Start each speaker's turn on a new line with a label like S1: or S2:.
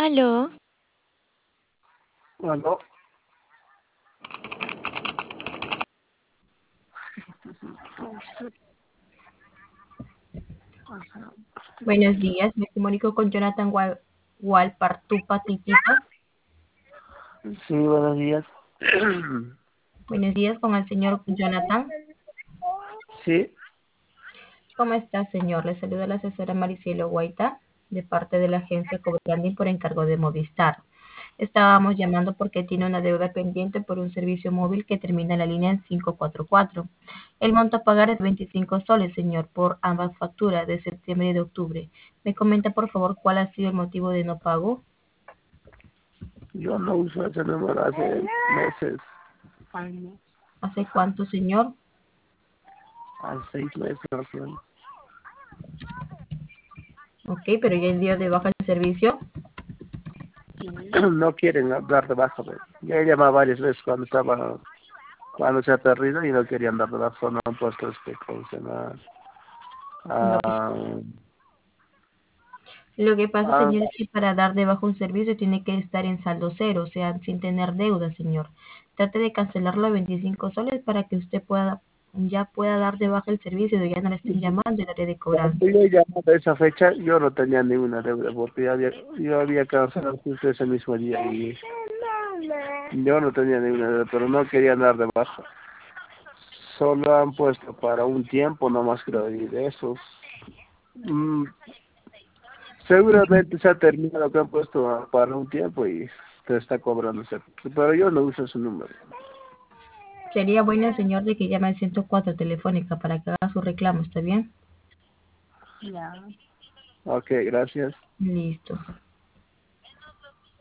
S1: Aló,
S2: Aló.
S3: Buenos días, me comunico con Jonathan Walpartupa Tipita.
S2: Sí, buenos días.
S3: Buenos días con el señor Jonathan.
S2: Sí,
S3: ¿Cómo está, señor? Le saluda la asesora Maricielo Guaita, de parte de la agencia Cobranding por encargo de Movistar. Estábamos llamando porque tiene una deuda pendiente por un servicio móvil que termina en la línea en 544. El monto a pagar es 25 soles, señor, por ambas facturas de septiembre y de octubre. ¿Me comenta, por favor, cuál ha sido el motivo de no pago?
S2: yo no uso ese número hace meses,
S3: ¿Hace cuánto, señor?
S2: hace 6 meses recién.
S3: Ok, pero ya el día de baja el servicio.
S2: No quieren dar de baja. Pues. Ya he llamado varias veces cuando se ha perdido y no querían dar de baja, no han puesto ¿cómo se llama?
S3: Lo que,
S2: Ah,
S3: lo que pasa,
S2: ah,
S3: señor, es que para dar de baja un servicio tiene que estar en saldo cero, o sea, sin tener deuda, señor. Trate de cancelarlo a 25 soles para que usted ya pueda dar de baja el servicio, y ya no le estén llamando el área de cobranza.
S2: cuando yo llamaba a esa fecha, yo no tenía ninguna deuda porque yo había cancelado justo ese mismo día y yo no tenía ninguna deuda, pero no querían dar de baja. Solo han puesto para un tiempo nomás creo y de esos mm, seguramente se ha terminado lo que han puesto para un tiempo y te está cobrando ese, pero yo no uso ese número.
S3: Sería bueno, señor, de que llame al 104 telefónica para que haga su reclamo, ¿está bien?
S2: Ok, gracias.
S3: Listo.